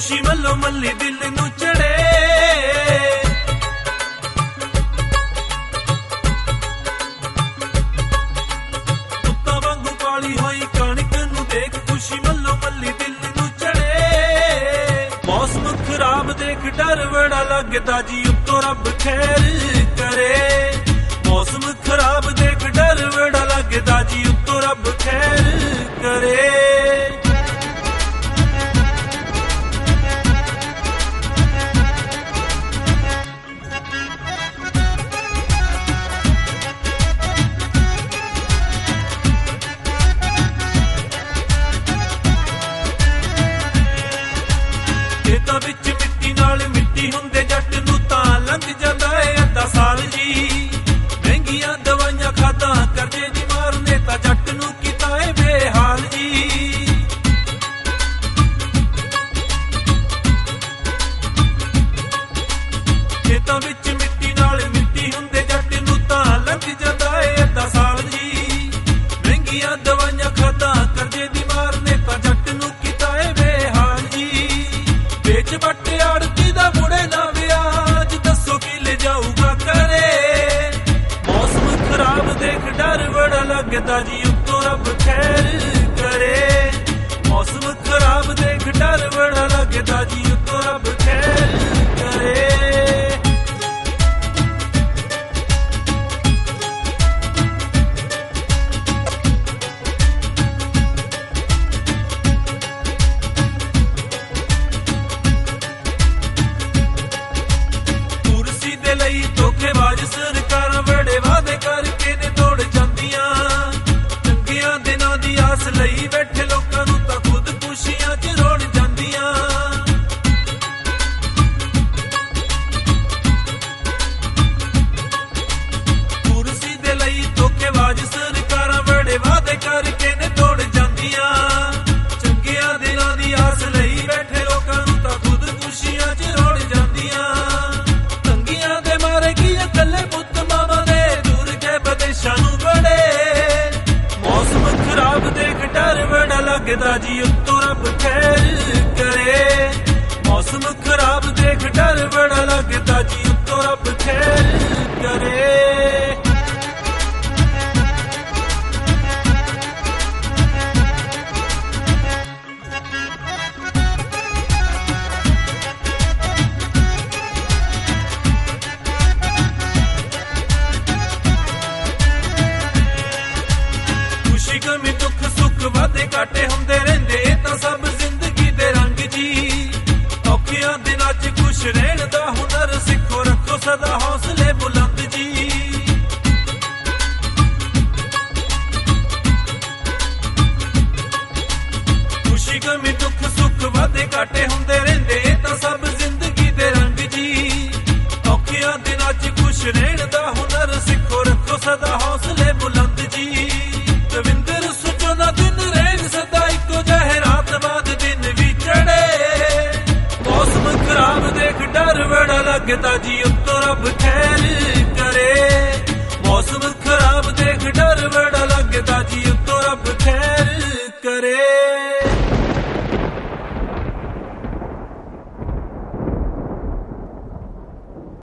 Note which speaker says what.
Speaker 1: खुशी मल्लो मल्ली दिल नू चढ़े। कुत्ता वांगू काली होई कणक नू देख खुशी मल्लो मल्ली दिल नू चढ़े। मौसम खराब देख डर बड़ा लगदा जी उत्तों रब खैर करे। मौसम खराब देख डर बड़ा लगदा जी उत्तों रब खैर करे। खेतां विच मिट्टी नाल मिट्टी हुंदे जट नूं तां लंघ जांदा है अद्धा साल जी। महंगियां दवाइयां खादां करजे दी मारने तां जट नूं कीता है बेहाल जी। खेतां विच मिट्टी नाल मिट्टी हुंदे जट नूं तां लंघ जांदा है अद्धा साल जी। महंगियां दवाइयां खादां करजे दी मारने तां जट नूं कीता है बेहाल जी। बेच बट्टे आड़ती दा मुड़े ना ब्याज दसो की ले जाऊगा करे। मौसम खराब देख डर बड़ा लगदा जी उत्तों रब खैर करे। मौसम खराब देख डर बड़ा लगदा जी उत्तों रब खैर करे। धोखेबाज सरकारां बड़े वादे करके ने तोड़ जांदियां। चंगियां दिनां दी आस लई बैठे लोकां नूं तां खुद खुशियां च रोड़ जांदियां। कुर्सी दे लई धोखेबाज सरकारां बड़े वादे करके ने तोड़ जांदियां। चंगियां दिनां दी आस लई बैठे लोकां नूं तां खुद खुशियां च रोड़ जांदियां। कल्ले पुत मामा दे दूर के बदेशां नूं बड़े। मौसम खराब देख डर बड़ा लगदा जी उत्तों रब खैर करे। मौसम खराब देख डर बड़ा लगदा जी उत्तों रब खैर करे। गमी दुख सुख वादे घाटे हुंदे रहिंदे तां सब जिंदगी दे रंग जी। औखियां दिनां च खुश रहण दा हुनर सिखो रखो सदा हौसले बुलंद जी। खुशी गमी दुख सुख वादे घाटे हुंदे रहिंदे तां सब जिंदगी दे रंग जी। औखियां दिनां च खुश रहण दा हुनर सिखो रखो सदा हौसले बुलंद जी। रविंदर सुचो ना दिन रैन सदा इको जहे रात बाद दिन भी चढ़े। मौसम खराब देख डर बड़ा लगदा जी उत्तों रब खैर करे। मौसम खराब देख डर बड़ा